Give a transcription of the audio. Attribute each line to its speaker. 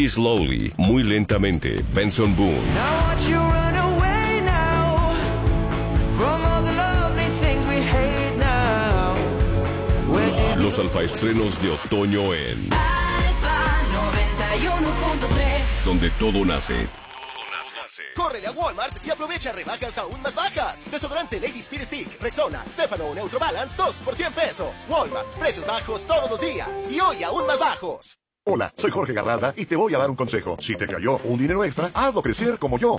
Speaker 1: Slowly, muy lentamente, Benson Boone.
Speaker 2: Now watch you run away now from all the lovely things we hate now.
Speaker 1: Los alfaestrenos de otoño en
Speaker 3: Alfa 91.3,
Speaker 1: donde todo nace.
Speaker 4: Córrele a Walmart y aprovecha rebajas aún más bajas. Desodorante Lady Speed Stick, Rexona, Stefano o Neutro Balance, 2 por 100 pesos. Walmart, precios bajos todos los días. Y hoy aún más bajos.
Speaker 5: Hola, soy Jorge Garralda y te voy a dar un consejo. Si te cayó un dinero extra, hazlo crecer como yo.